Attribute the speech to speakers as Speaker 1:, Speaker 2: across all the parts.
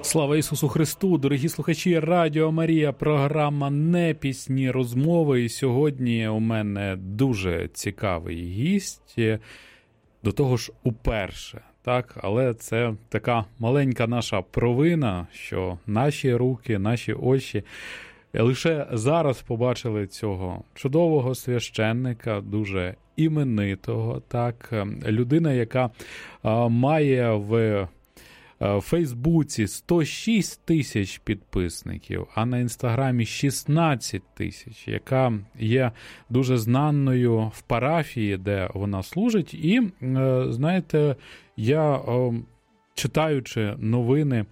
Speaker 1: Слава Ісусу Христу, дорогі слухачі Радіо Марія, програма «Непісні розмови». І сьогодні у мене дуже цікавий гість, до того ж уперше, так? Але це така маленька наша провина, що наші руки, наші очі лише зараз побачили цього чудового священника, дуже іменитого, так? Людина, яка має в Фейсбуці 106 тисяч підписників, а на Інстаграмі 16 тисяч, яка є дуже знаною в парафії, де вона служить. І, знаєте, я, читаючи новини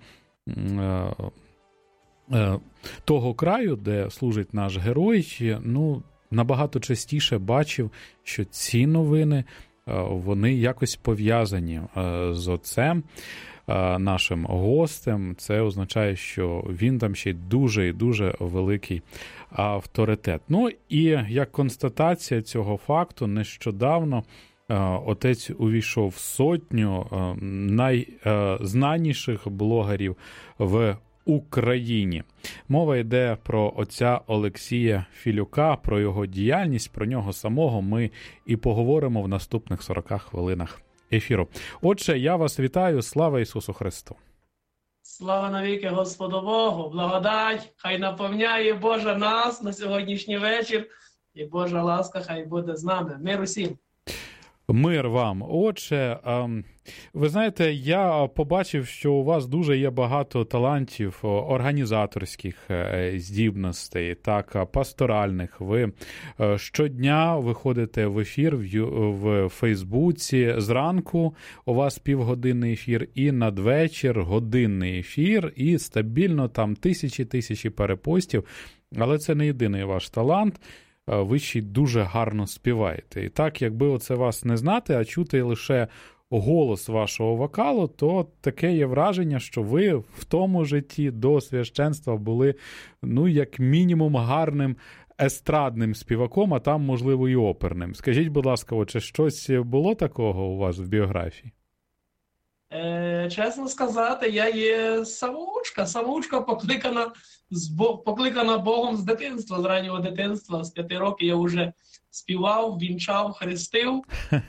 Speaker 1: того краю, де служить наш герой, набагато частіше бачив, що ці новини, вони якось пов'язані з отцем, нашим гостем. Це означає, що він там ще й дуже і дуже великий авторитет. Ну і як констатація цього факту, нещодавно отець увійшов в сотню найзнаніших блогерів в Україні. Мова йде про отця Олексія Філюка, про його діяльність, про нього самого ми і поговоримо в наступних 40 хвилинах ефіру. Отже, я вас вітаю. Слава Ісусу Христу!
Speaker 2: Слава навіки Господу Богу! Благодать хай наповняє Божа нас на сьогоднішній вечір, і Божа ласка хай буде з нами. Мир усім!
Speaker 1: Мир вам. Отже, ви знаєте, я побачив, що у вас дуже є багато талантів, організаторських здібностей, так, пасторальних. Ви щодня виходите в ефір в Фейсбуці. Зранку у вас півгодинний ефір і надвечір годинний ефір, і стабільно там тисячі перепостів. Але це не єдиний ваш талант. Ви ще й дуже гарно співаєте. І так, якби оце вас не знати, а чути лише голос вашого вокалу, то таке є враження, що ви в тому житті до священства були, як мінімум, гарним естрадним співаком, а там, можливо, і оперним. Скажіть, будь ласка, чи щось було такого у вас в біографії?
Speaker 2: Чесно сказати, я є самоучка покликана Богом з дитинства, з раннього дитинства. З 5 років я вже співав, вінчав, хрестив.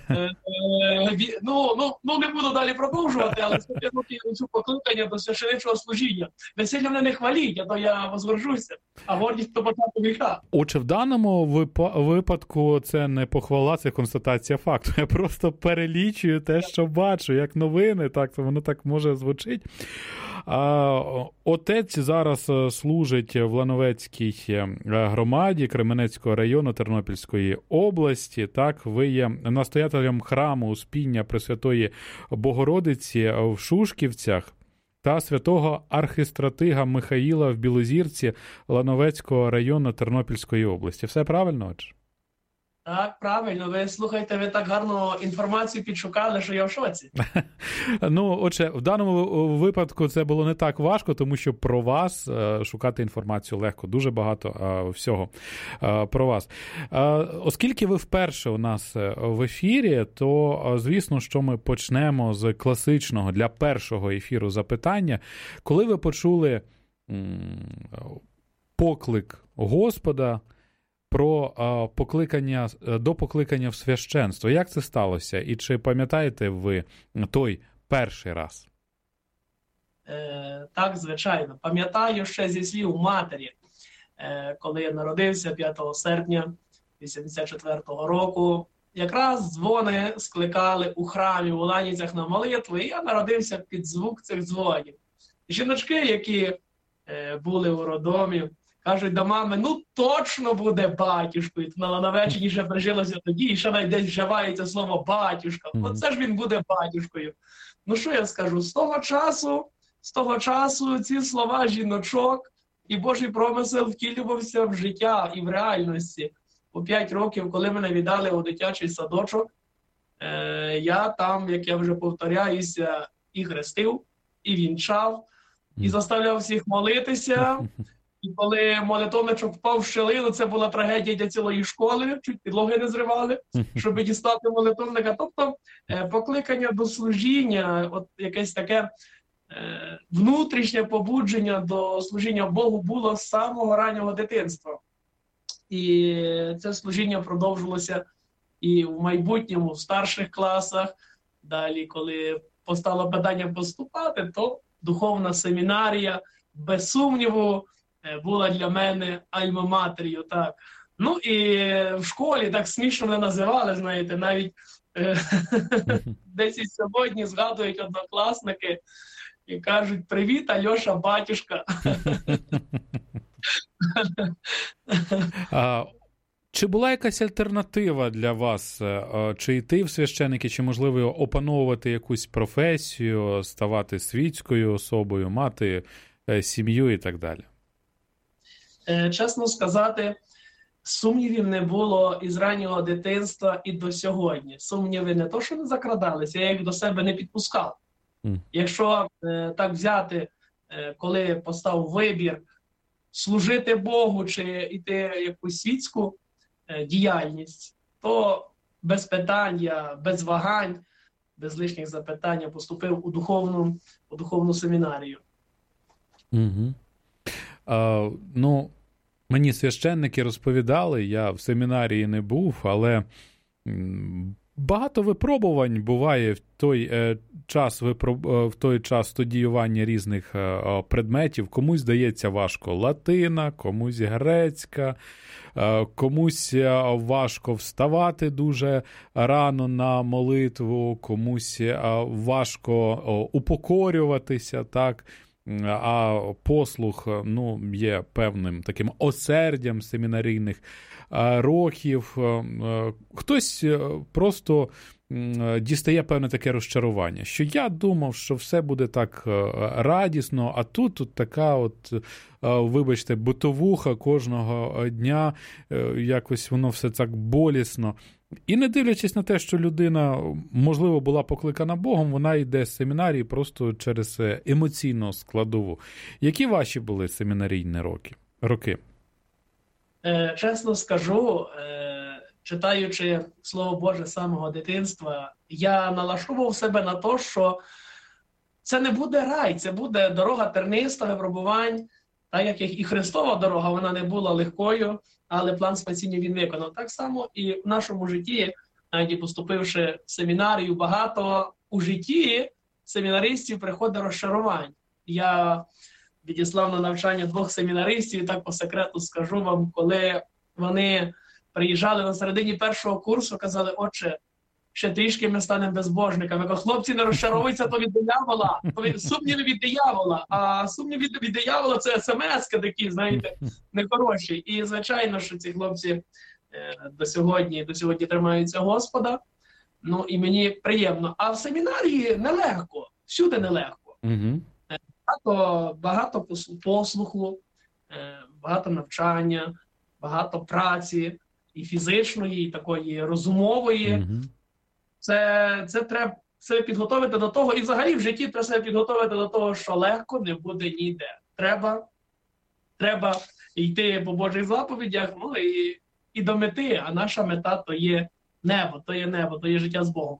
Speaker 2: Не буду далі продовжувати, але з 5 років я цю покликання до священичого служіння. Ви сильно мене не хваліть, а то я возгоржуся, а гордість то початку гріха.
Speaker 1: Отже, в даному випадку це не похвала, це констатація факту. Я просто перелічую те, що бачу, як новини, так, воно так може звучить. Отець зараз служить в Лановецькій громаді Кременецького району Тернопільської області. Так, ви є настоятелем храму Успіння Пресвятої Богородиці в Шушківцях та святого архистратига Михаїла в Білозірці Лановецького району Тернопільської області. Все правильно, отже?
Speaker 2: Так, правильно. Ви слухайте, ви так гарно інформацію підшукали, що я в шоці.
Speaker 1: Отже, в даному випадку це було не так важко, тому що про вас шукати інформацію легко. Дуже багато всього про вас. Оскільки ви вперше у нас в ефірі, то, звісно, що ми почнемо з класичного для першого ефіру запитання. Коли ви почули поклик Господа про до покликання в священство. Як це сталося? І чи пам'ятаєте ви той перший раз?
Speaker 2: Так, звичайно. Пам'ятаю ще зі слів матері, коли я народився 5 серпня 1984 року. Якраз дзвони скликали у храмі в Уланіцях на молитву, і я народився під звук цих дзвонів. Жіночки, які були у роддомі, кажуть до мами, точно буде батюшкою. На Лановеччині ще прижилося тоді, і ще навіть десь вживається слово батюшка. Оце ж він буде батюшкою. Що я скажу? З того часу ці слова жіночок і Божий промисел втілювався в життя і в реальності. У 5 років, коли мене віддали у дитячий садочок, я там, як я вже повторяюся, і хрестив, і вінчав, і заставляв всіх молитися. І коли молитовничок впав в щелину, це була трагедія для цілої школи, чуть підлоги не зривали, щоб дістати молитовника. Тобто покликання до служіння, от якесь таке внутрішнє побудження до служіння Богу було з самого раннього дитинства. І це служіння продовжилося і в майбутньому, в старших класах. Далі, коли постало питання поступати, то духовна семінарія, без сумніву, була для мене альма-матер'ю. Так. Ну і в школі так смішно мене називали, знаєте, навіть десь і сьогодні згадують однокласники і кажуть: «Привіт, Альоша, батюшка».
Speaker 1: Чи була якась альтернатива для вас? Чи йти в священники, чи, можливо, опановувати якусь професію, ставати світською особою, мати сім'ю і так далі?
Speaker 2: Чесно сказати, сумнівів не було із раннього дитинства і до сьогодні. Сумніви не то, що не закрадалися, я їх до себе не підпускав. Якщо так взяти, коли постав вибір служити Богу чи йти якусь світську діяльність, то без питань, я без вагань, без лишніх запитань поступив у духовну семінарію.
Speaker 1: Угу. Ну, мені священники розповідали, я в семінарії не був, але багато випробувань буває в той час студіювання різних предметів. Комусь здається важко латина, комусь грецька, комусь важко вставати дуже рано на молитву, комусь важко упокорюватися, так? А послух, є певним таким осердям семінарійних років. Хтось просто дістає певне таке розчарування, що я думав, що все буде так радісно, а тут така вибачте, бутовуха кожного дня, якось воно все так болісно. І не дивлячись на те, що людина, можливо, була покликана Богом, вона йде з семінарії просто через емоційну складову. Які ваші були семінарійні роки?
Speaker 2: Чесно скажу, читаючи Слово Боже з самого дитинства, я налаштовував себе на те, що це не буде рай, це буде дорога терниста, випробувань, так як і Христова дорога, вона не була легкою, але план спасіння він виконав. Так само і в нашому житті, навіть поступивши в семінарію, багато у житті семінаристів приходить розчарувань. Я відіслав на навчання 2 семінаристів, і так по секрету скажу вам, коли вони приїжджали на середині першого курсу, казали: «Отче, ще трішки ми станемо безбожниками». Кажу: «Хлопці, не розчаровуйся, то від диявола, сумніви від диявола, а сумніви від диявола – це смс-ки такі, знаєте, нехороші». І, звичайно, що ці хлопці до сьогодні тримаються Господа, і мені приємно. А в семінарії нелегко, всюди нелегко. Багато послуху, багато навчання, багато праці, і фізичної, і такої розумової. Це треба себе підготовити до того, і взагалі в житті треба себе підготовити до того, що легко не буде ніде. Треба йти по Божих заповідях, і до мети, а наша мета – то є небо, то є життя з Богом.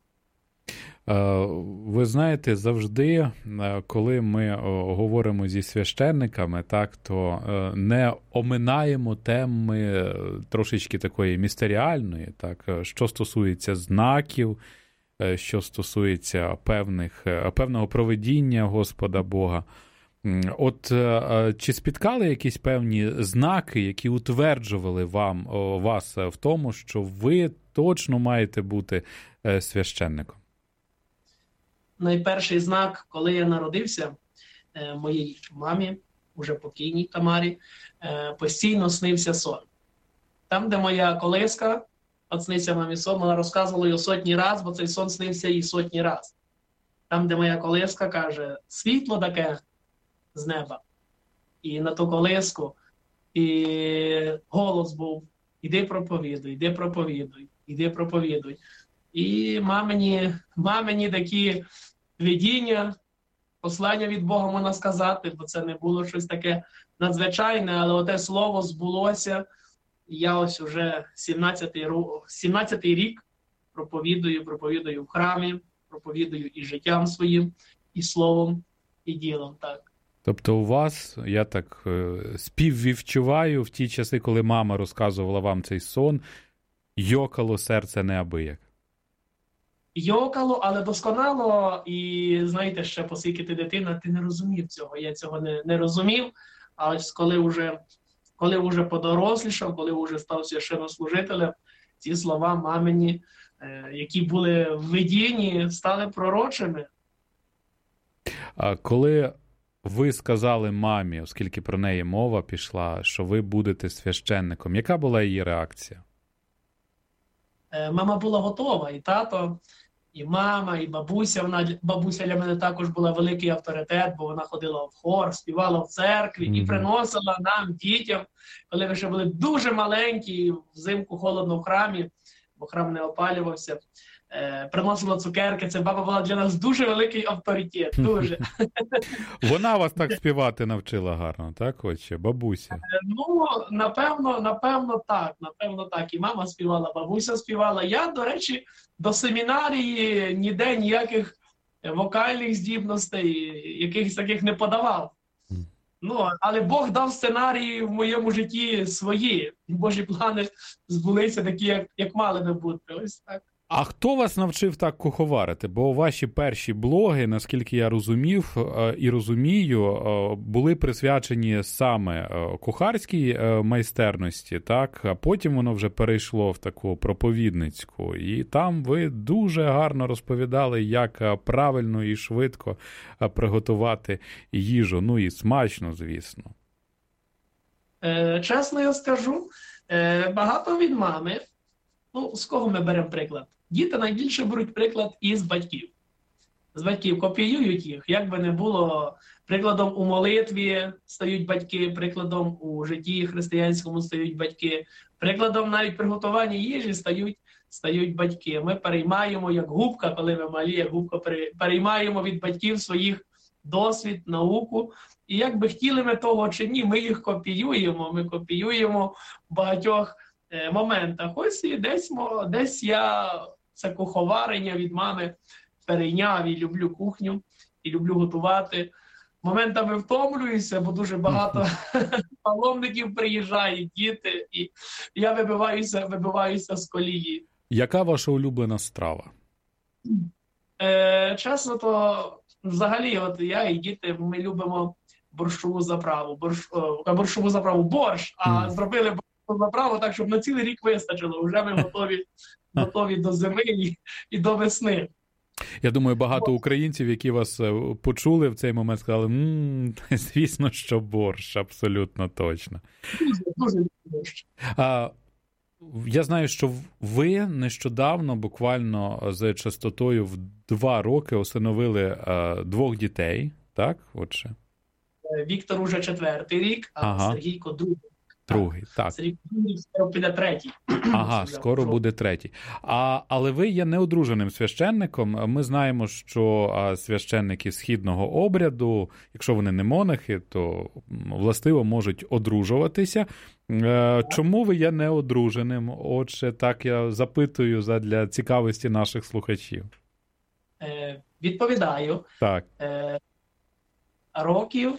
Speaker 1: Ви знаєте, завжди, коли ми говоримо зі священниками, так, то не оминаємо теми трошечки такої містеріальної, так, що стосується знаків, що стосується певного провидіння Господа Бога. От чи спіткали якісь певні знаки, які утверджували вас в тому, що ви точно маєте бути священником?
Speaker 2: Найперший знак, коли я народився, моїй мамі, уже покійній Тамарі, постійно снився сон. Там, де моя колиска, снився мамі сон, вона розказувала його сотні раз, бо цей сон снився їй сотні раз. Там, де моя колиска, каже: світло таке з неба. І на ту колиску, і голос був: іди проповідуй, іди проповідуй, іди проповідуй. І мамині такі видіння, послання від Бога, можна сказати, бо це не було щось таке надзвичайне, але оте слово збулося. І я ось уже 17-й рік проповідую в храмі, проповідую і життям своїм, і словом. і ділом, так.
Speaker 1: Тобто у вас, я так співвідчуваю, в ті часи, коли мама розказувала вам цей сон, йокало серце неабияк.
Speaker 2: Йокало, але досконало, і знаєте, ще оскільки ти дитина, ти не розумів цього, я цього не розумів, а ось коли вже подорослішав, коли вже став священнослужителем, ці слова мамині, які були в видінні, стали пророчими.
Speaker 1: А коли ви сказали мамі, оскільки про неї мова пішла, що ви будете священником, яка була її реакція?
Speaker 2: Мама була готова, і тато, і мама, і бабуся. Бабуся для мене також була великий авторитет, бо вона ходила в хор, співала в церкві і приносила нам, дітям, коли ми ще були дуже маленькі, взимку холодно в храмі, бо храм не опалювався, приносила цукерки. Це баба була для нас дуже великий авторитет, дуже.
Speaker 1: Вона вас так співати навчила гарно, так, отче, бабуся?
Speaker 2: Ну, напевно так. І мама співала, бабуся співала. Я, до речі, до семінарії ніде ніяких вокальних здібностей, якихось таких не подавав. Ну, але Бог дав сценарії в моєму житті свої. Божі плани збулися такі, як мали би бути. Ось так.
Speaker 1: А хто вас навчив так куховарити? Бо ваші перші блоги, наскільки я розумів і розумію, були присвячені саме кухарській майстерності, так? А потім воно вже перейшло в таку проповідницьку. І там ви дуже гарно розповідали, як правильно і швидко приготувати їжу. Ну і смачно, звісно.
Speaker 2: Чесно я скажу, багато від мами. Ну, з кого ми беремо приклад? Діти найбільше беруть приклад із батьків. З батьків копіюють їх. Як би не було, прикладом у молитві стають батьки, прикладом у житті християнському стають батьки, прикладом навіть приготування їжі стають батьки. Ми переймаємо, як губка, коли ми малі, як губка, переймаємо від батьків своїх досвід, науку. І як би хотіли ми того чи ні, ми їх копіюємо. Ми копіюємо в багатьох моментах. Ось і десь я це куховарення від мами перейняв і люблю кухню, і люблю готувати. Моментами втомлююся, бо дуже багато паломників приїжджає, діти, і я вибиваюся з колії.
Speaker 1: Яка ваша улюблена страва?
Speaker 2: Чесно, то взагалі, от я і діти, ми любимо борщову заправу, борщ, а зробили направо так, щоб на цілий рік вистачило. Вже ми готові до зими і до весни.
Speaker 1: Я думаю, багато українців, які вас почули в цей момент, сказали, звісно, що борщ, абсолютно точно.
Speaker 2: Дуже борщ.
Speaker 1: Я знаю, що ви нещодавно, буквально з частотою в 2 роки, усиновили 2 дітей, так? Отже.
Speaker 2: Віктор уже 4-й рік, а Сергійко другий. Так. Сергійко другий, скоро піде 3-й.
Speaker 1: Ага, скоро буде 3-й. Але ви є неодруженим священником. Ми знаємо, що священники східного обряду, якщо вони не монахи, то властиво можуть одружуватися. Чому ви є неодруженим? Отже, так я запитую задля цікавості наших слухачів.
Speaker 2: Відповідаю.
Speaker 1: Так.
Speaker 2: Років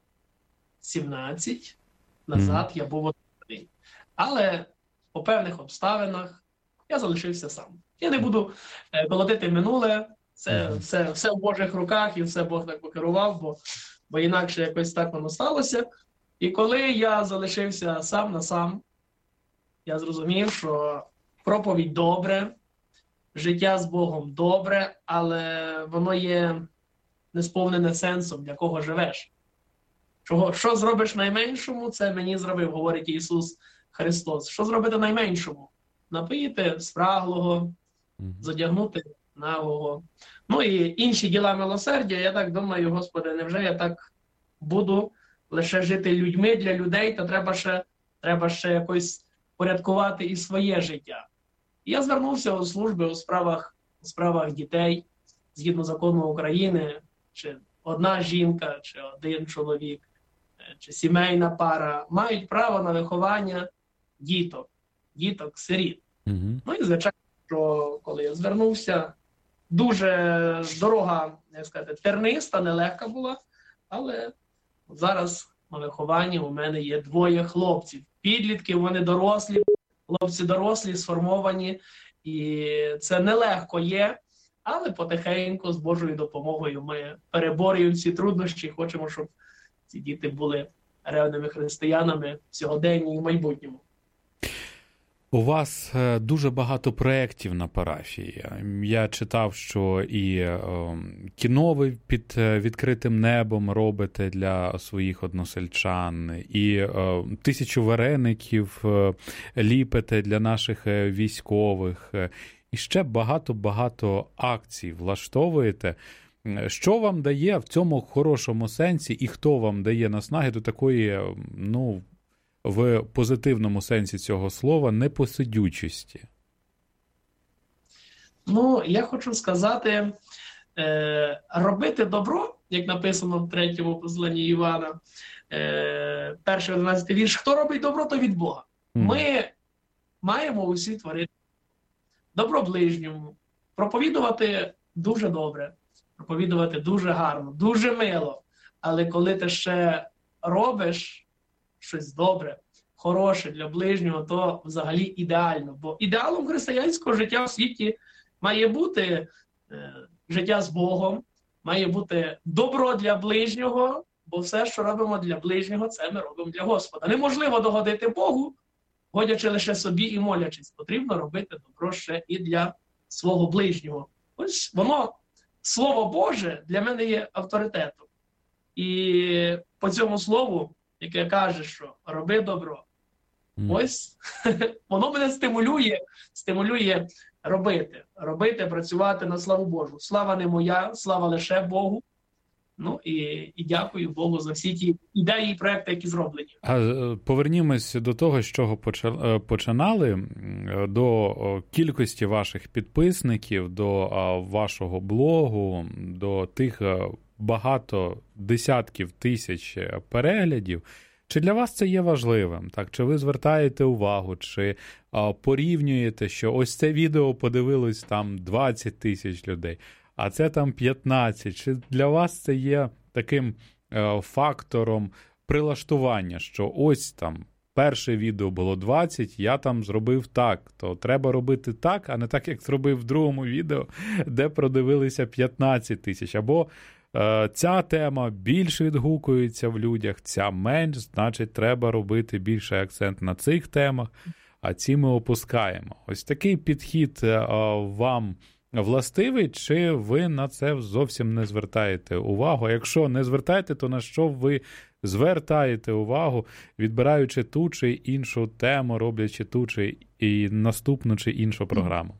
Speaker 2: 17 назад я був одружений. Але по певних обставинах я залишився сам. Я не буду колотити минуле, це все в Божих руках і все Бог так покерував, бо інакше якось так воно сталося. І коли я залишився сам на сам, я зрозумів, що проповідь добре, життя з Богом добре, але воно є не сповнене сенсом, для кого живеш. Що зробиш найменшому, це мені зробив, говорить Ісус Христос. Що зробити найменшому? Напоїти спраглого, задягнути нагого. Ну і інші діла милосердя. Я так думаю, Господи, невже я так буду лише жити людьми для людей, то треба ще якось порядкувати і своє життя. І я звернувся у служби у справах дітей, згідно закону України, чи одна жінка, чи один чоловік, чи сімейна пара мають право на виховання діток-сиріт. Ну і звичайно, що коли я звернувся, дуже дорога, як сказати, терниста, нелегка була, Але зараз на вихованні у мене є 2 хлопців. Підлітки, вони дорослі, хлопці дорослі, сформовані. І це нелегко є, але потихеньку, з Божою допомогою, ми переборюємо ці труднощі і хочемо, щоб ці діти були ревними християнами в сьогоденні і в майбутньому.
Speaker 1: У вас дуже багато проєктів на парафії. Я читав, що і кіно ви під відкритим небом робите для своїх односельчан, і 1000 вареників ліпите для наших військових, і ще багато акцій влаштовуєте. Що вам дає в цьому хорошому сенсі, і хто вам дає наснаги до такої, в позитивному сенсі цього слова, непосидючості?
Speaker 2: Я хочу сказати, робити добро, як написано в 3-му посланні Івана, 1-11 вірш, хто робить добро, то від Бога. Ми маємо усі творити добро ближньому, проповідувати дуже добре, проповідувати дуже гарно, дуже мило, але коли ти ще робиш щось добре, хороше для ближнього, то взагалі ідеально. Бо ідеалом християнського життя в світі має бути життя з Богом, має бути добро для ближнього, бо все, що робимо для ближнього, це ми робимо для Господа. Неможливо догодити Богу, годячи лише собі і молячись. Потрібно робити добро ще і для свого ближнього. Ось воно, Слово Боже, для мене є авторитетом. І по цьому слову, яке каже, що роби добро. Ось воно мене стимулює робити, працювати на славу Божу. Слава не моя, слава лише Богу. І дякую Богу за всі ті ідеї і проекти, які зроблені.
Speaker 1: Повернімось до того, з чого починали, до кількості ваших підписників, до вашого блогу, до тих багато десятків тисяч переглядів. Чи для вас це є важливим? Так? Чи ви звертаєте увагу, чи порівнюєте, що ось це відео подивилось там 20 тисяч людей, а це там 15? Чи для вас це є таким фактором прилаштування, що ось там перше відео було 20, я там зробив так, то треба робити так, а не так, як зробив в другому відео, де продивилися 15 тисяч, або ця тема більше відгукується в людях, ця менш, значить, треба робити більше акцент на цих темах, а ці ми опускаємо. Ось такий підхід вам властивий, чи ви на це зовсім не звертаєте увагу? А якщо не звертаєте, то на що ви звертаєте увагу, відбираючи ту чи іншу тему, роблячи ту чи і наступну чи іншу програму?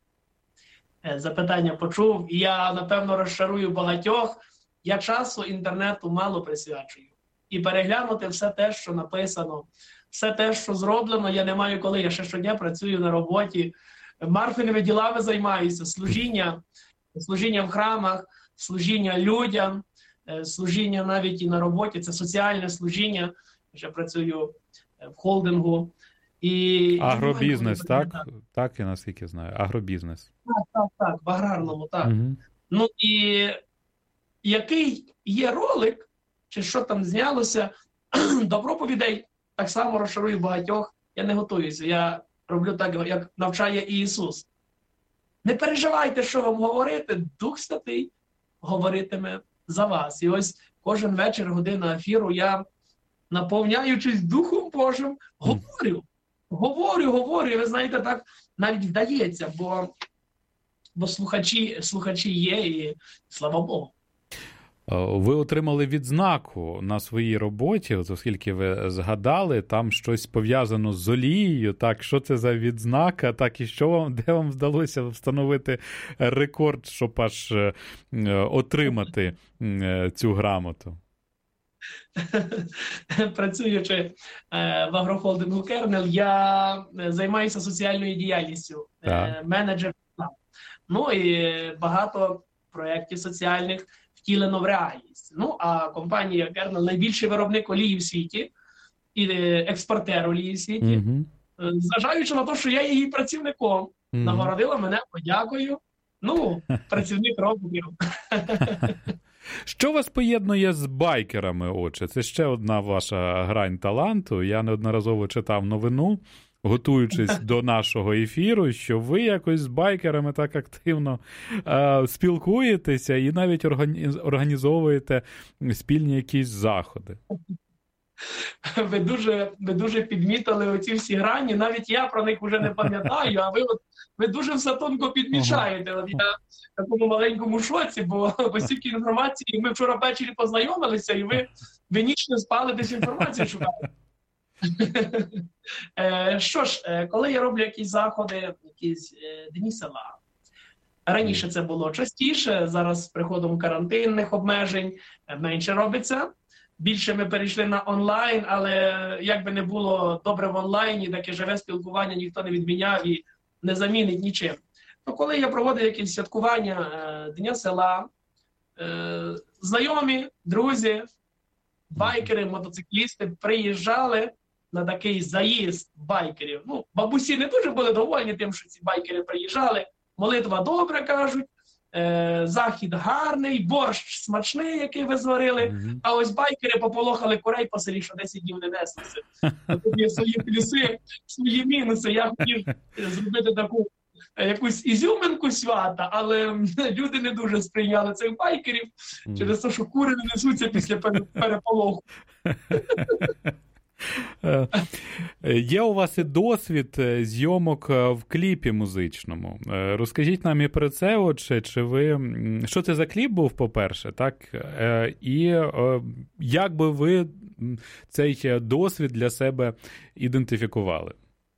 Speaker 2: Запитання почув. Я, напевно, розчарую багатьох. Я часу інтернету мало присвячую. І переглянути все те, що написано, все те, що зроблено, я не маю коли. Я ще щодня працюю на роботі, марфиними ділами займаюся, служіння в храмах, служіння людям, служіння навіть і на роботі, це соціальне служіння. Я працюю в холдингу.
Speaker 1: Агробізнес, так? Так, я наскільки знаю. Агробізнес.
Speaker 2: Так, в аграрному, так. Угу. І який є ролик, чи що там знялося, до проповідей так само розчарую багатьох. Я не готуюся, я роблю так, як навчає Ісус. Не переживайте, що вам говорити, Дух Святий говоритиме за вас. І ось кожен вечір, година ефіру, я, наповняючись Духом Божим, говорю, і ви знаєте, так навіть вдається, бо слухачі є, і слава Богу.
Speaker 1: Ви отримали відзнаку на своїй роботі, оскільки ви згадали, там щось пов'язано з олією, так, що це за відзнака, так, і де вам вдалося встановити рекорд, щоб аж отримати цю грамоту?
Speaker 2: Працюючи в агрохолдингу Кернел, я займаюся соціальною діяльністю, менеджер. І багато проєктів соціальних втілено в реальність. А компанія Кернел найбільший виробник олії в світі і експортер олії в світі. Зважаючи на те, що я є її працівником, нагородила мене подякою. Працівник року.
Speaker 1: Що вас поєднує з байкерами, отже? Це ще одна ваша грань таланту. Я неодноразово читав новину, готуючись до нашого ефіру, що ви якось з байкерами так активно спілкуєтеся і навіть організовуєте спільні якісь заходи.
Speaker 2: Ви дуже підмітили оці всі грані, навіть я про них вже не пам'ятаю, а ви дуже все тонко підмічаєте. От я в такому маленькому шоці, бо стільки інформації, ми вчора ввечері познайомилися, і ви ніч не спали, десь інформацію шукали. Що ж, коли я роблю якісь заходи, якісь дні села, раніше це було частіше, зараз з приходом карантинних обмежень менше робиться. Більше ми перейшли на онлайн, але як би не було добре в онлайні, таке живе спілкування ніхто не відміняв і не замінить нічим. То коли я проводив якісь святкування Дня села, знайомі, друзі, байкери, мотоциклісти приїжджали на такий заїзд байкерів. Ну, бабусі не дуже були довольні тим, що ці байкери приїжджали. Молитва добре, кажуть. Захід гарний, борщ смачний, який ви зварили, а ось байкери пополохали курей по селі, що 10 днів не неслися. Тут є свої плюси, свої мінуси. Я хотів зробити таку якусь ізюминку свята, але люди не дуже сприйняли цих байкерів через те, що кури не несуться після переполоху.
Speaker 1: Є у вас і досвід зйомок в кліпі музичному. Розкажіть нам і про це, отже, чи ви... Що це за кліп був, по-перше, так? І як би ви цей досвід для себе ідентифікували?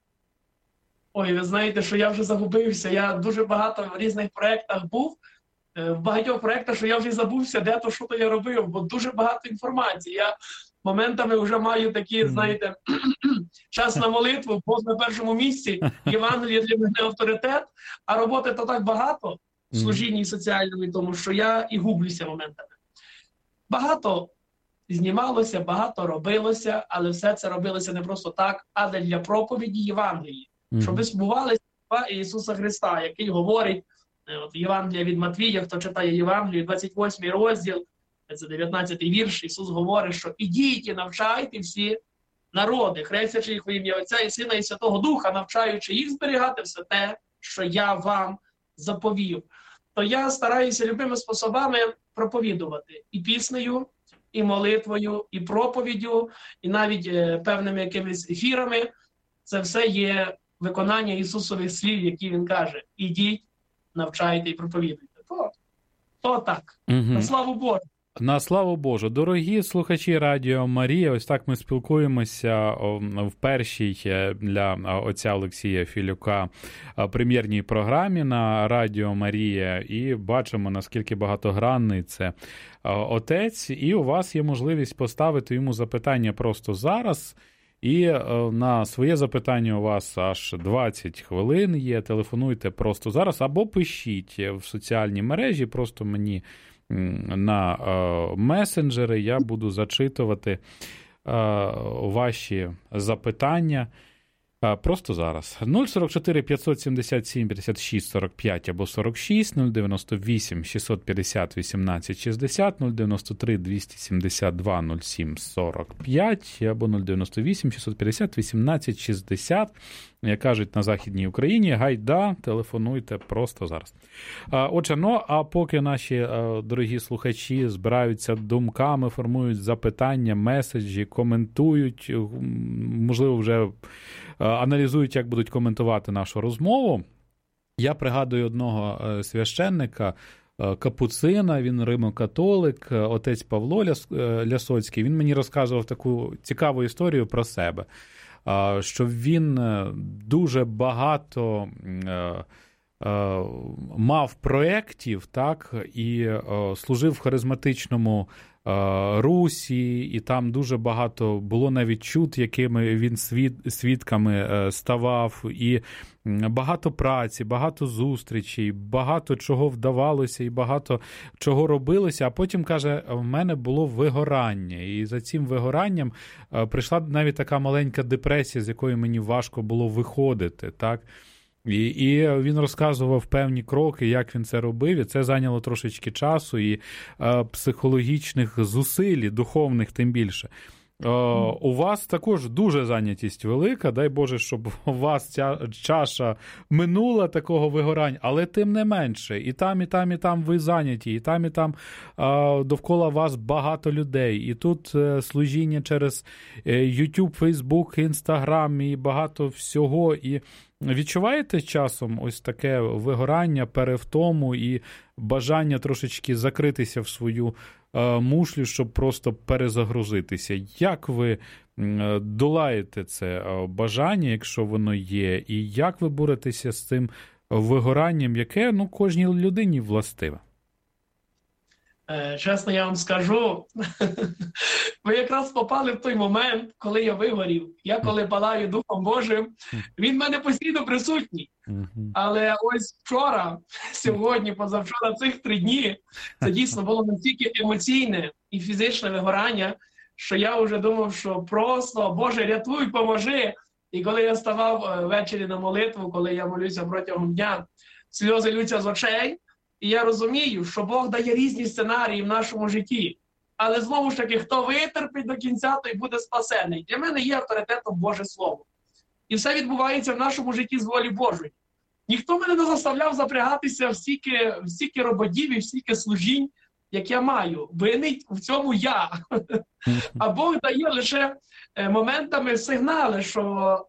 Speaker 2: Ой, ви знаєте, що я вже загубився. Я дуже багато в різних проєктах був. В багатьох проєктах, що я вже забувся, де то, що то я робив, бо дуже багато інформації. Я моментами вже маю такі, знаєте, час на молитву, Бог на першому місці, Євангеліє для мене авторитет, а роботи то так багато в служінні соціальному, тому що я і гублюся моментами. Багато знімалося, багато робилося, але все це робилося не просто так, але для проповіді Євангелії. Щоб збувалися слова Ісуса Христа, який говорить, от Євангелія від Матвія, хто читає Євангелію, 28 розділ, це 19-й вірш, Ісус говорить, що ідіть і навчайте всі народи, хрестячи їх во ім'я Отця і Сина і Святого Духа, навчаючи їх зберігати все те, що я вам заповів. То я стараюся любими способами проповідувати і піснею, і молитвою, і проповіддю, і навіть певними якимись ефірами. Це все є виконання Ісусових слів, які Він каже: ідіть, навчайте і проповідуйте. То так. На славу Богу.
Speaker 1: На славу Божу. Дорогі слухачі Радіо Марія, ось так ми спілкуємося в першій для отця Олексія Філюка прем'єрній програмі на Радіо Марія і бачимо, наскільки багатогранний це отець. І у вас є можливість поставити йому запитання просто зараз. І на своє запитання у вас аж 20 хвилин є. Телефонуйте просто зараз або пишіть в соціальні мережі, просто мені на месенджери, я буду зачитувати ваші запитання просто зараз. 044 577 56 45 або 46, 098 650 18 60, 093 272 07 45 або 098 650 18 60. Як кажуть на Західній Україні, гайда, телефонуйте просто зараз. Отже, а поки наші дорогі слухачі збираються думками, формують запитання, меседжі, коментують, можливо, вже аналізують, як будуть коментувати нашу розмову, я пригадую одного священника, капуцина, він римокатолик, отець Павло Лясоцький, він мені розказував таку цікаву історію про себе, що він дуже багато мав проєктів, так, і служив в харизматичному Русі, і там дуже багато було навіть чуд, якими він свідками ставав, і багато праці, багато зустрічей, багато чого вдавалося і багато чого робилося, а потім, каже, в мене було вигорання, і за цим вигоранням прийшла навіть така маленька депресія, з якої мені важко було виходити, так. І він розказував певні кроки, як він це робив, і це зайняло трошечки часу і психологічних зусиль, і духовних тим більше. У вас також дуже зайнятість велика, дай Боже, щоб у вас ця чаша минула такого вигорання, але тим не менше, і там ви зайняті, і там довкола вас багато людей, і тут служіння через YouTube, Facebook, Instagram і багато всього, і відчуваєте часом ось таке вигорання, перевтому і бажання трошечки закритися в свою мушлю, щоб просто перезагрузитися? Як ви долаєте це бажання, якщо воно є, і як ви боретеся з цим вигоранням, яке, кожній людині властиве?
Speaker 2: Чесно, я вам скажу, ви якраз попали в той момент, коли я вигорів. Я коли палаю Духом Божим, він в мене постійно присутній. Але ось вчора, сьогодні, позавчора, цих 3 дні, це дійсно було настільки емоційне і фізичне вигорання, що я вже думав, що просто, Боже, рятуй, поможи. І коли я ставав ввечері на молитву, коли я молюся протягом дня, сльози ллються з очей, і я розумію, що Бог дає різні сценарії в нашому житті. Але знову ж таки, хто витерпить до кінця, той буде спасений. Для мене є авторитетом Боже Слово. І все відбувається в нашому житті з волі Божої. Ніхто мене не заставляв запрягатися в стільки роботів і в стільки служінь, як я маю. Винний в цьому я. А Бог дає лише моментами сигнали, що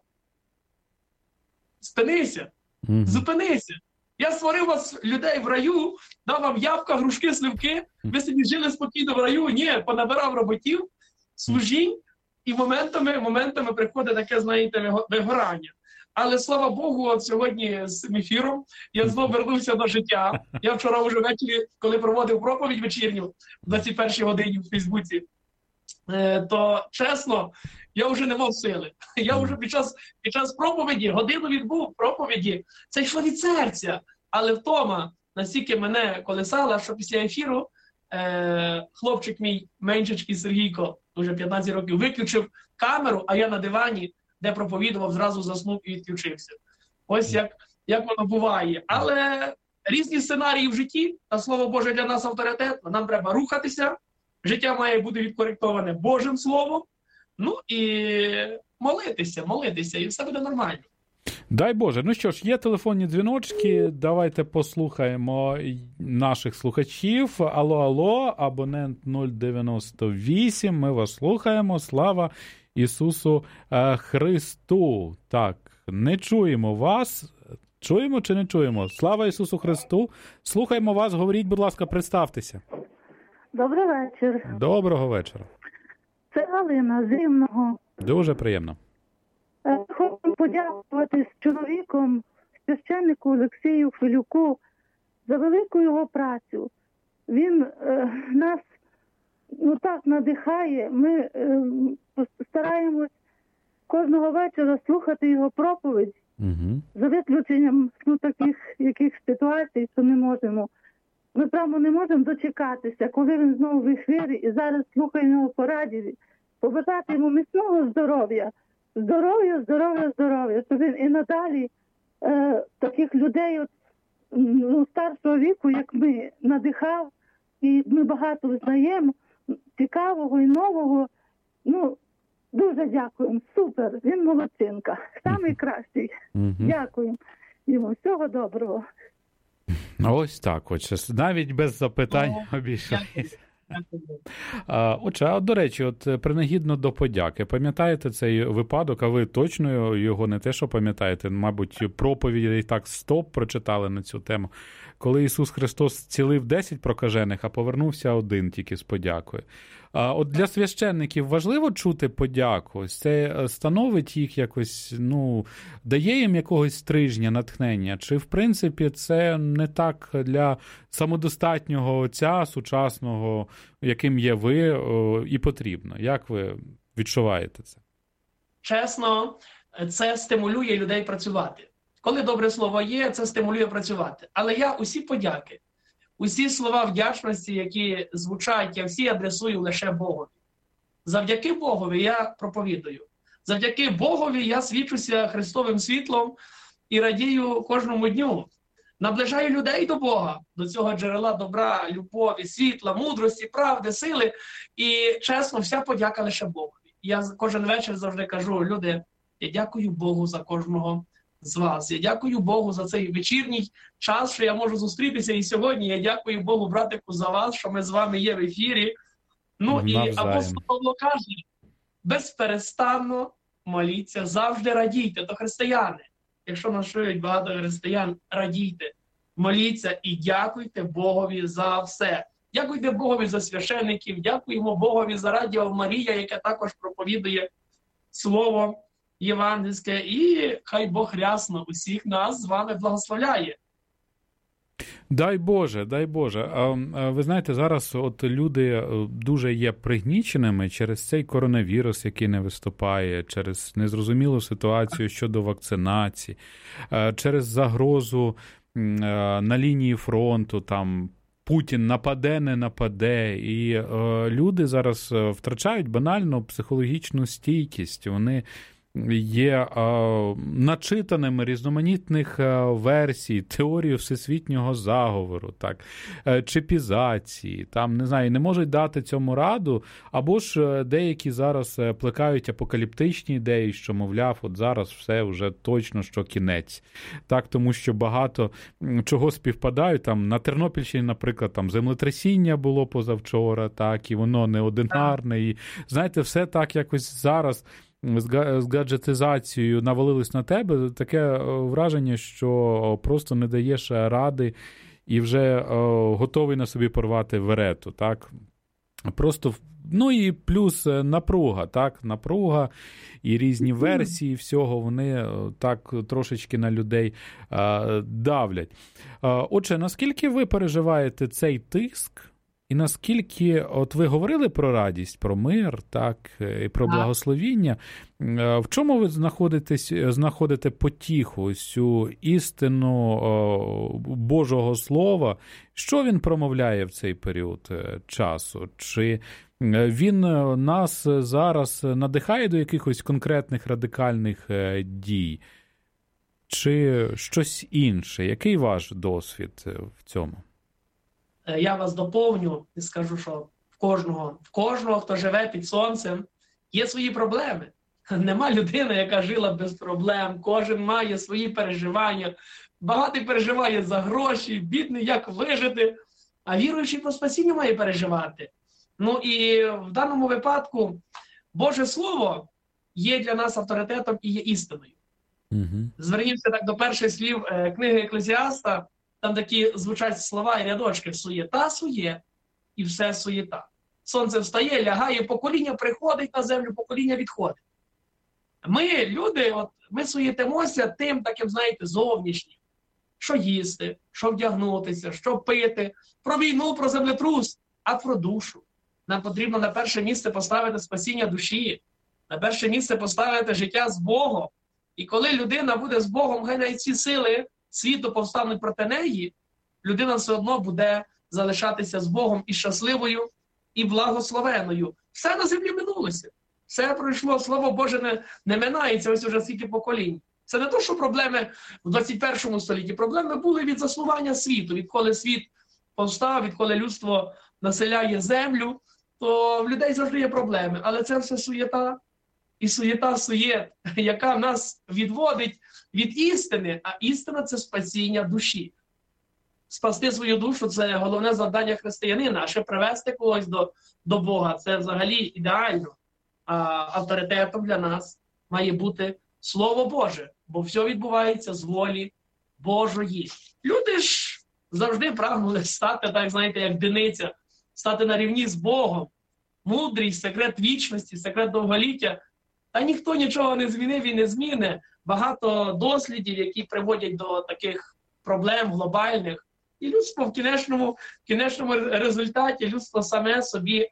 Speaker 2: спинися, зупинися. Я створив вас, людей, в раю, дав вам ябка, грушки, сливки, ви собі жили спокійно в раю. Ні, понабирав роботів, служінь, і моментами приходить таке, знаєте, вигорання. Але, слава Богу, от сьогодні з цим ефіром я знову вернувся до життя. Я вчора вже ввечері, коли проводив проповідь вечірню, в 21-й годині в Фейсбуці, то, чесно, я вже не мав сили. Я вже під час проповіді, годину відбув проповіді, це йшло від серця. Але втома настільки мене колесала, що після ефіру хлопчик мій, меншечкий Сергійко, вже 15 років, виключив камеру, а я на дивані, де проповідував, зразу заснув і відключився. Ось як воно буває. Але різні сценарії в житті, та Слово Боже для нас авторитет, нам треба рухатися, життя має бути відкоректоване Божим Словом, і молитися, і все буде нормально.
Speaker 1: Дай Боже. Ну що ж, є телефонні дзвіночки, давайте послухаємо наших слухачів. Алло, абонент 098, ми вас слухаємо, слава Ісусу Христу. Так, не чуємо вас. Чуємо чи не чуємо? Слава Ісусу Христу. Слухаємо вас, говоріть, будь ласка, представтеся.
Speaker 3: Добрий вечір.
Speaker 1: Доброго вечора.
Speaker 3: Це Галина з Рівного.
Speaker 1: Дуже приємно.
Speaker 3: Хочу подякувати з чоловіком, священнику Олексію Хвилюку за велику його працю. Він нас так надихає. Ми стараємось кожного вечора слухати його проповідь. За виключенням таких якихось ситуацій, що не можемо. Ми прямо не можемо дочекатися, коли він знову в ефірі, і зараз слухаємо його по радіо. Побажати йому міцного здоров'я. Здоров'я, щоб він і надалі таких людей старшого віку, як ми, надихав, і ми багато знаємо, цікавого і нового. Дуже дякуємо, супер, він молодчинка, самий кращий. Дякуємо йому, всього доброго.
Speaker 1: Ось так, навіть без запитань обійшлися. Отже, до речі, принагідно до подяки. Пам'ятаєте цей випадок, а ви точно його не те, що пам'ятаєте, мабуть, проповіді так 100 прочитали на цю тему, коли Ісус Христос зцілив 10 прокажених, а повернувся один тільки з подякою. От для священників важливо чути подяку? Це становить їх якось, дає їм якогось стрижня, натхнення? Чи, в принципі, це не так для самодостатнього отця сучасного, яким є ви, і потрібно? Як ви відчуваєте це?
Speaker 2: Чесно, це стимулює людей працювати. Коли добре слово є, це стимулює працювати. Але я усі подяки, усі слова вдячності, які звучать, я всі адресую лише Богові. Завдяки Богові я проповідую. Завдяки Богові я свідчуся Христовим світлом і радію кожному дню. Наближаю людей до Бога, до цього джерела добра, любові, світла, мудрості, правди, сили. І чесно, вся подяка лише Богу. Я кожен вечір завжди кажу: люди, я дякую Богу за кожного з вас. Я дякую Богу за цей вечірній час, що я можу зустрітися і сьогодні. Я дякую Богу, братику, за вас, що ми з вами є в ефірі. Ну і апостол Павло каже: безперестанно моліться, завжди радійте. То християни, якщо нас чують багато християн, радійте, моліться і дякуйте Богові за все. Дякуйте Богові за священиків, дякуємо Богові за Радіо Марія, яке також проповідує слово євангельське, і хай Бог рясно усіх нас з вами благословляє.
Speaker 1: Дай Боже, дай Боже. Ви знаєте, зараз от люди дуже є пригніченими через цей коронавірус, який не виступає, через незрозумілу ситуацію щодо вакцинації, через загрозу на лінії фронту, там Путін нападе, не нападе, і люди зараз втрачають банально психологічну стійкість. Вони є начитаними різноманітних версій, теорії всесвітнього заговору, так, чипізації, там, не знаю, не можуть дати цьому раду, або ж деякі зараз плекають апокаліптичні ідеї, що, мовляв, от зараз все вже точно, що кінець. Так, тому що багато чого співпадають, там, на Тернопільщині, наприклад, там землетрясіння було позавчора, так, і воно неодинарне, і, знаєте, все так якось зараз з гаджетизацією навалились на тебе, таке враження, що просто не даєш ради і вже готовий на собі порвати верету, так? Просто, ну і плюс напруга, так? Напруга і різні версії всього, вони так трошечки на людей давлять. Отже, наскільки ви переживаєте цей тиск? І наскільки, от ви говорили про радість, про мир, так, і про благословіння, в чому ви знаходите потіху, цю істину Божого Слова? Що він промовляє в цей період часу? Чи він нас зараз надихає до якихось конкретних радикальних дій? Чи щось інше? Який ваш досвід в цьому?
Speaker 2: Я вас доповню і скажу, що в кожного, хто живе під сонцем, є свої проблеми. Нема людини, яка жила без проблем. Кожен має свої переживання. Багатий переживає за гроші, бідний, як вижити. А віруючий про спасіння має переживати. Ну і в даному випадку Боже Слово є для нас авторитетом і є істиною. Звернімося так до перших слів книги Еклезіаста. Там такі звучать слова і рядочки: суєта сує, і все суєта. Сонце встає, лягає, покоління приходить на землю, покоління відходить. Ми, люди, ми суєтимося тим таким, знаєте, зовнішнім. Що їсти, що вдягнутися, що пити, про війну, про землетрус, а про душу. Нам потрібно на перше місце поставити спасіння душі, на перше місце поставити життя з Богом. І коли людина буде з Богом, хай навіть ці сили світу повстануть проти неї, людина все одно буде залишатися з Богом і щасливою, і благословеною. Все на землі минулося. Все пройшло, Слово Боже не минається ось уже скільки поколінь. Це не то, що проблеми в 21 столітті. Проблеми були від заснування світу. Відколи світ повстав, відколи людство населяє землю, то в людей завжди є проблеми. Але це все суєта і суєта-суєт, яка нас відводить від істини, а істина – це спасіння душі. Спасти свою душу – це головне завдання християнина, а ще привести когось до Бога – це взагалі ідеально. А авторитетом для нас має бути Слово Боже, бо все відбувається з волі Божої. Люди ж завжди прагнули стати, так знаєте, як диниця, стати на рівні з Богом. Мудрість, секрет вічності, секрет довголіття. Та ніхто нічого не змінив і не зміни. Багато дослідів, які приводять до таких проблем глобальних. І людство в кінечному результаті людство саме собі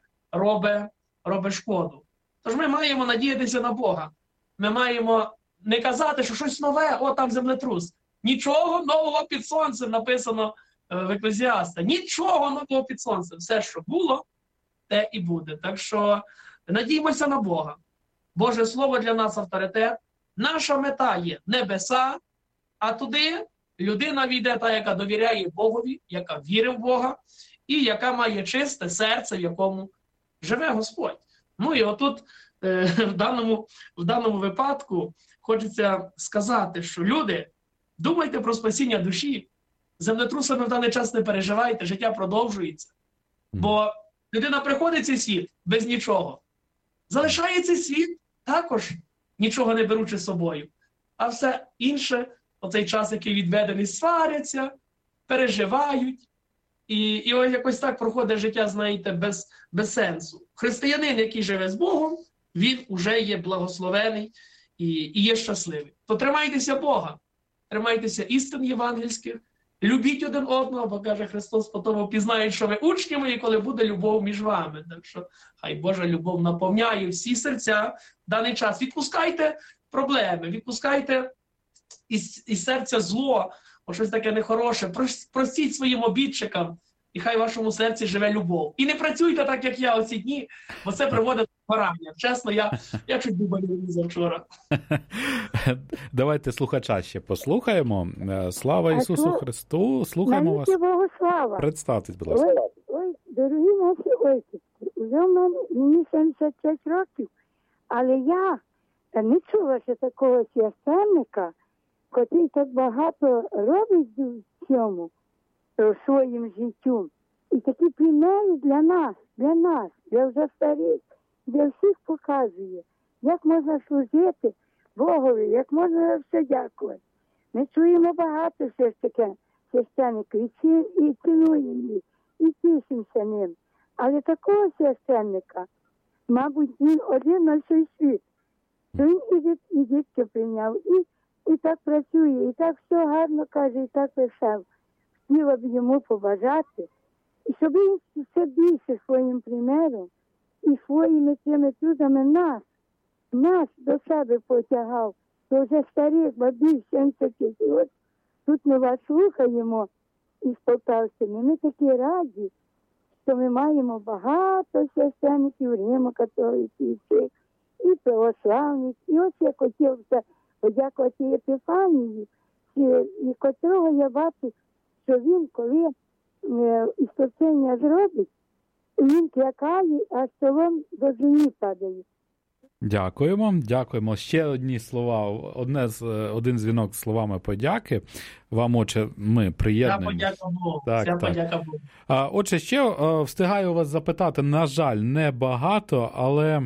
Speaker 2: робить шкоду. Тож ми маємо надіятися на Бога. Ми маємо не казати, що щось нове, о, там землетрус. Нічого нового під сонцем написано в Еклезіаста. Нічого нового під сонцем. Все, що було, те і буде. Так що надіймося на Бога. Боже Слово для нас авторитет. Наша мета є небеса, А туди людина війде та, яка довіряє Богові, яка вірить в Бога, і яка має чисте серце, в якому живе Господь. Ну і отут в даному випадку хочеться сказати, що люди, думайте про спасіння душі, землетрусами в даний час не переживайте, життя продовжується. Бо людина приходить в цей світ без нічого, залишає цей світ також нічого не беручи з собою. А все інше, оцей час, який відведений, сваряться, переживають. І ось якось так проходить життя, знаєте, без сенсу. Християнин, який живе з Богом, він уже є благословений і є щасливий. То тримайтеся Бога, тримайтеся істин євангельських, любіть один одного, бо каже Христос, по тому пізнають, що ви учні мої, коли буде любов між вами. Так що хай Божа любов наповняє всі серця в даний час. Відпускайте проблеми, відпускайте із серця зло, о щось таке нехороше. Простіть своїм обідчикам, і хай в вашому серці живе любов. І не працюйте так, як я оці дні, бо це приводить до горання. Чесно, я чуть дубалів завчора.
Speaker 1: Давайте слухача ще послухаємо. Слава Ісусу Христу. Слухаємо вас. Представтесь, будь ласка.
Speaker 4: Ой, дорогі наші отчики, вже мені 75 років, але я не чула ще такого священника, котрий так багато робить в цьому, в своїм життю. І такі примери для нас, для вже старих, для всіх показує, як можна служити Богові, як можна все дякувати. Ми чуємо багато все ж таке священників, і цінуємо їх, і тішимося ним. Але такого священника, мабуть, він один на всій світ. То він і дітки прийняв, і так працює, і так все гарно каже, і так писав. Хотіла б йому побажати, і щоб він все більше своїм примером і своїми цими чудами нас до себе потягав. То вже старих бабів 75 років. Тут ми вас слухаємо із Полтавщини. Ми такі раді, що ми маємо багато священників, римо-католиків, і православних. І ось я хотів подякувати Епіфанії, і котрого я бачу, що він, коли ісцелення зробить, він клякає, а столом до землі падає.
Speaker 1: Дякуємо. Ще одні слова, один дзвінок з словами подяки. Вам, отче, ми приєднуємо.
Speaker 2: Я подяка Богу. Так. Подяка Богу.
Speaker 1: Отже, ще встигаю вас запитати, на жаль, не багато, але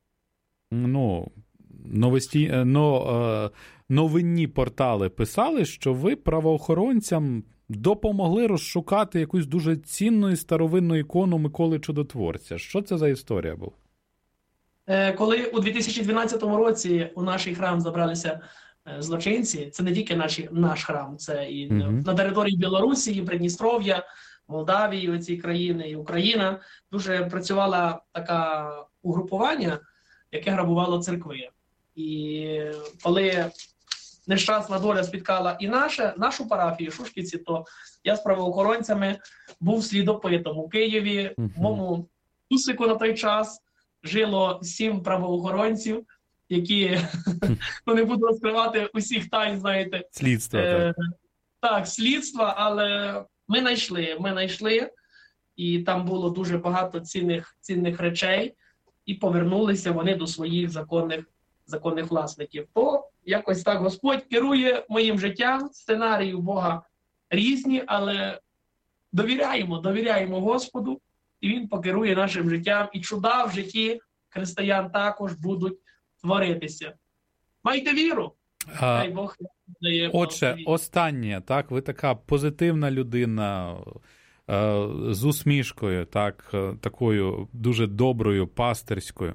Speaker 1: новинні портали писали, що ви правоохоронцям допомогли розшукати якусь дуже цінну і старовинну ікону Миколи Чудотворця. Що це за історія була?
Speaker 2: Коли у 2012 році у наш храм забралися злочинці, це не тільки наш храм, це і на території Білорусі, і Придністров'я, Молдавії, оці країни, і Україна, дуже працювало таке угрупування, яке грабувало церкви. І коли нещасна доля спіткала і нашу парафію, Шушківці, то я з правоохоронцями був слідопитом у Києві, в моєму Тусику на той час жило 7 правоохоронців, які, не буду розкривати усіх тайн, знаєте.
Speaker 1: Слідства.
Speaker 2: Так, слідства, але ми знайшли, і там було дуже багато цінних речей, і повернулися вони до своїх законних власників. То якось так Господь керує моїм життям, сценарії у Бога різні, але довіряємо Господу, і Він покерує нашим життям, і чуда в житті християн також будуть творитися. Майте віру! Хай Бог дає.
Speaker 1: Отже, останнє, так, ви така позитивна людина, з усмішкою, так, такою дуже доброю, пастирською.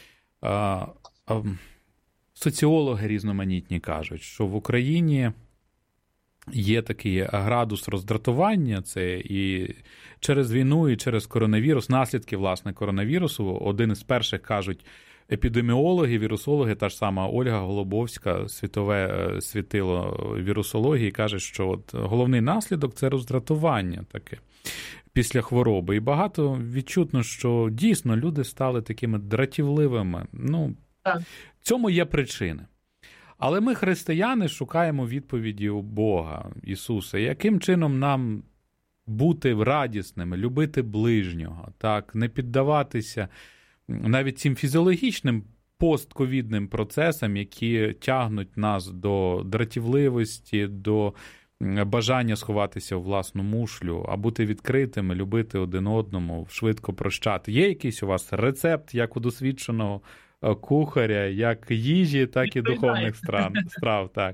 Speaker 1: Соціологи різноманітні кажуть, що в Україні є такий градус роздратування, це і через війну, і через коронавірус, наслідки, власне, коронавірусу. Один із перших кажуть епідеміологи, вірусологи, та ж сама Ольга Голубовська, світове світило вірусології, каже, що от головний наслідок – це роздратування таке після хвороби. І багато відчутно, що дійсно люди стали такими дратівливими. В цьому є причини. Але ми, християни, шукаємо відповіді у Бога, Ісуса. Яким чином нам бути радісними, любити ближнього, так, не піддаватися навіть цим фізіологічним постковідним процесам, які тягнуть нас до дратівливості, до бажання сховатися у власну мушлю, а бути відкритими, любити один одному, швидко прощати. Є якийсь у вас рецепт, як у досвідченого кухаря, як їжі, так і духовних страв, так?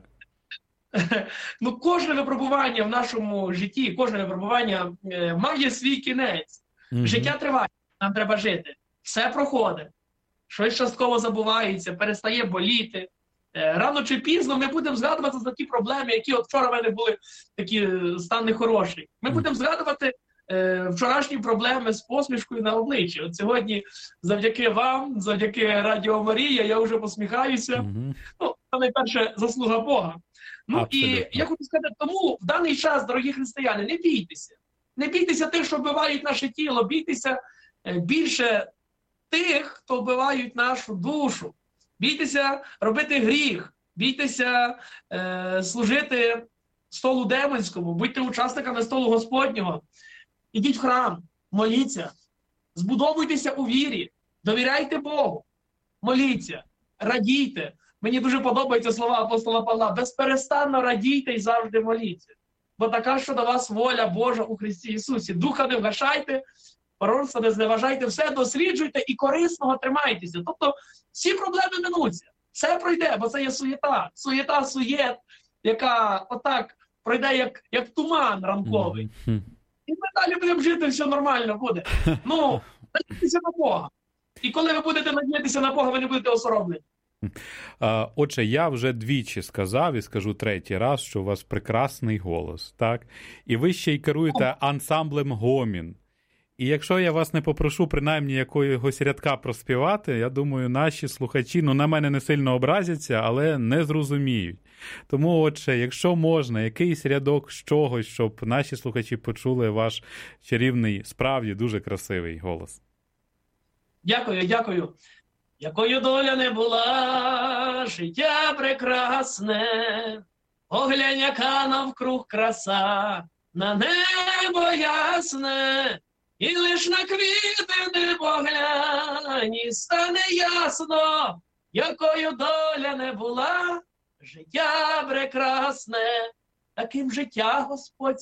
Speaker 2: Ну, кожне випробування в нашому житті, кожне випробування має свій кінець. Життя триває, нам треба жити. Все проходить. Щось частково забувається, перестає боліти. Рано чи пізно ми будемо згадувати за ті проблеми, які от вчора в мене були такі стан нехороший. Ми будемо згадувати вчорашні проблеми з посмішкою на обличчі. От сьогодні завдяки вам, завдяки Радіо Марія, я вже посміхаюся. Ну, це найперше заслуга Бога. Ну абсолютно. І я хочу сказати, тому в даний час, дорогі християни, не бійтеся. Не бійтеся тих, що вбивають наше тіло, бійтеся більше тих, хто вбивають нашу душу. Бійтеся робити гріх, бійтеся служити столу демонському, будьте учасниками столу Господнього. Ідіть в храм, моліться, збудовуйтеся у вірі, довіряйте Богу, моліться, радійте. Мені дуже подобаються слова апостола Павла. Безперестанно радійте і завжди моліться. Бо така, що до вас воля Божа у Христі Ісусі. Духа не вгашайте, пророцтва не зневажайте, все досліджуйте і корисного тримайтеся. Тобто всі проблеми минуться. Все пройде, бо це є суєта. Суєта, яка отак пройде, як туман ранковий. І ми далі будемо жити, все нормально буде. Ну, надійтеся на Бога. І коли ви будете надіятися на Бога, ви не будете осороблені.
Speaker 1: Отже, я вже двічі сказав і скажу третій раз, що у вас прекрасний голос, так? І ви ще й керуєте ансамблем «Гомін». І якщо я вас не попрошу принаймні якогось рядка проспівати, я думаю, наші слухачі, на мене не сильно образяться, але не зрозуміють. Тому, отже, якщо можна, якийсь рядок з чогось, щоб наші слухачі почули ваш чарівний, справді дуже красивий голос.
Speaker 2: Дякую. Якою доля не була, життя прекрасне, поглянь, яка навкруг краса, на небо ясне, і лиш на квіти не поглянь, і стане ясно, якою доля не була, життя прекрасне, таким життя Господь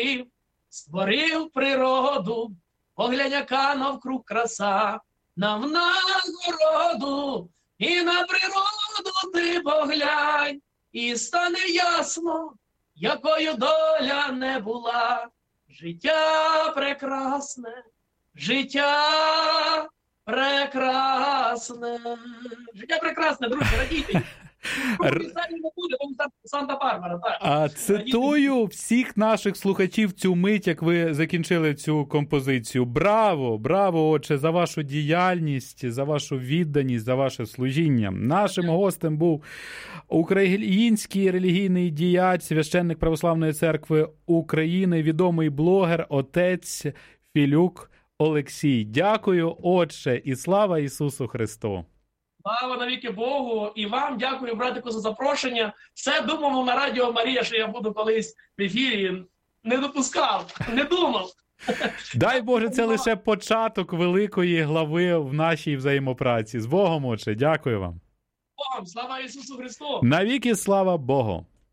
Speaker 2: створив природу, поглянь, яка навкруг краса, нам нагороду, і на природу ти поглянь, і стане ясно, якою доля не була. Життя прекрасне, друзі, радійте. Санта-Барбара, так.
Speaker 1: Цитую всіх наших слухачів цю мить, як ви закінчили цю композицію. Браво, отче, за вашу діяльність, за вашу відданість, за ваше служіння. Нашим гостем був український релігійний діяч, священник Православної церкви України, відомий блогер, отець Філюк Олексій. Дякую, отче, і слава Ісусу Христу!
Speaker 2: Слава навіки Богу, і вам дякую, братику, за запрошення. Все думав на Радіо Марія, що я буду колись в ефірі. Не допускав, не думав.
Speaker 1: Дай Боже, це лише початок великої глави в нашій взаємопраці. З Богом, отче, дякую вам.
Speaker 2: Богом, слава Ісусу Христу!
Speaker 1: Навіки слава Богу!